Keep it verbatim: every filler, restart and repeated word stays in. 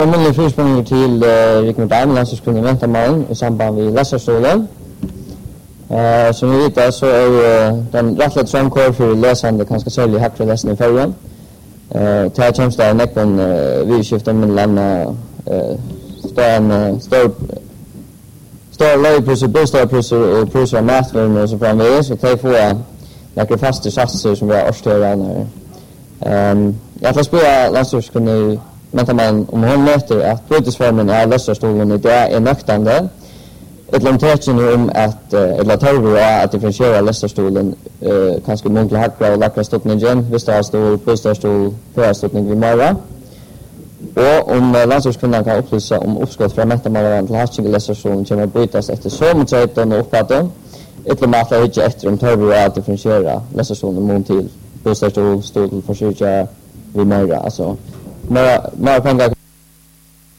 Formelle frågor till uh, Rickard Daim, landslagskunnig mentorman i samband med läsarstolen. Uh, som vi vet så är uh, den rättligt trångkår för läsande kanske särskilt högre läsning i färgen. Uh, till här känns det näcken uh, vi skiftar med lämna uh, står en uh, stor stor löjpriser, bostadpriser och priser av mätvärden och så framvägs. Så kan få lägga fasta satser som vi har årstören här. Um, jag får spela landslagskunnig men man om hon möter att budgetformen är läsarstolen det är nöktande. Ett lantecken om att eller tar att differentiera läsarstolen eh kanske många hackra och lackra stoppningen visst har stol bostadsstol för stoppning vid morgon. Och om landslagskunnan kan upplysa om uppskott från mättarmannen till hatching läsarstolen kommer att bytas efter så mycket och uppfattning. Ett mat är inte efter om tar att differentiera läsarstolen mot till bostadsstol stol för sig vid morgon alltså. Men men